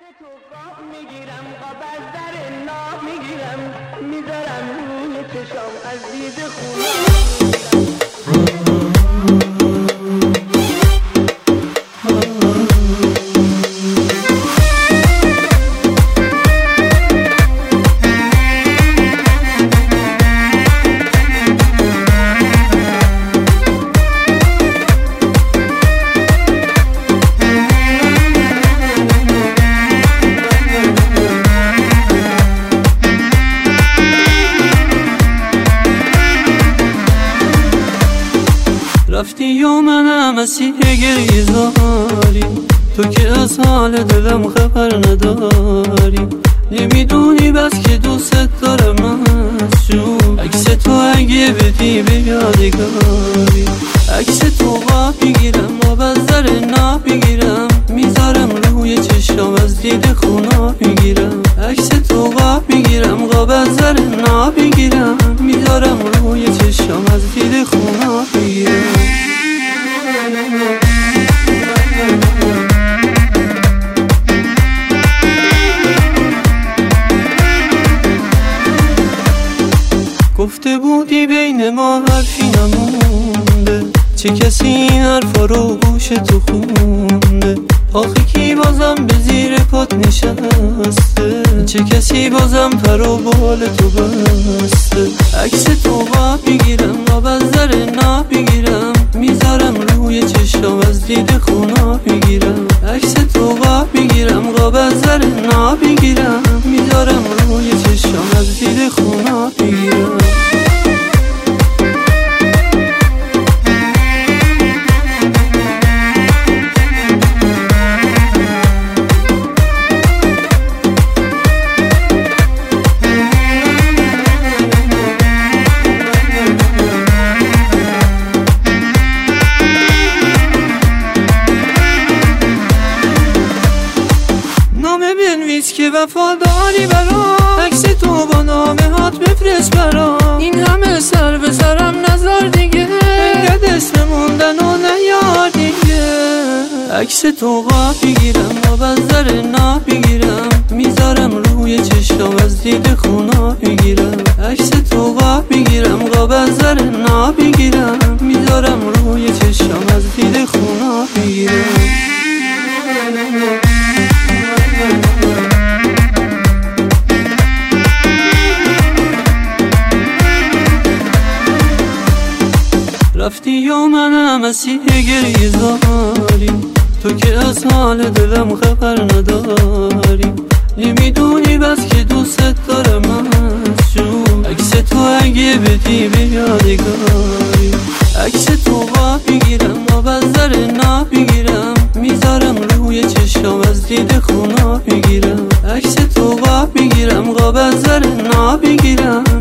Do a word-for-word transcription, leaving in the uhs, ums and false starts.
تو قاب میگیرم، قاب از در ناب میگیرم، میذارم روی چشام از دید رفتی و منم مسیح گریه زاری، تو که از حال دلم خبر نداری، نمیدونی بس که دوست دارم مسجون، عکس تو اگه بدی به یادگاری، عکس تو قاب میگیرم آب از در ناب میگیرم، میذارم روی چشام از دید خونا میگیرم، عکس تو قاب میگیرم قاب از در ناب میگیرم، میذارم روی چشام از دید خونا میگیرم. گفته بودی بین ما حرفی نمونده، چه کسی این حرفا رو گوش تو خونده، آخه کی بازم به زیر پات نشسته، چه کسی بازم پر و بال تو بسته، عکس تو قاب میگیرم آب از در ناب میگیرم، میذارم روی چشام از دید خونا میگیرم، عکس تو قاب میگیرم قاب از در ناب میگیرم، میذارم روی چشام از دید خونا میگیرم. بنویس که وفاداری برام، عکس تو با نام هات بفرست برام، این همه سر به سرم نظر دیگه، انقدر اسم موندن و نیار دیگه، عکس تو قاب میگیرم آب از در ناب میگیرم، میذارم روی چشام از دید خونا میگیرم، عکس تو قاب میگیرم قاب از در ناب میگیرم، میذارم روی چشام از دید خونا میگیرم. رفتی و منم مسیح گریه زاری، تو که از حال دلم خبر نداری، نمیدونی بس که دوست دارم مسجون، عکس تو اگه بدی به یادگاری، عکس تو قاب میگیرم آب از در ناب میگیرم، میذارم روی چشام از دید خونا میگیرم، عکس تو قاب میگیرم قاب از در ناب میگیرم،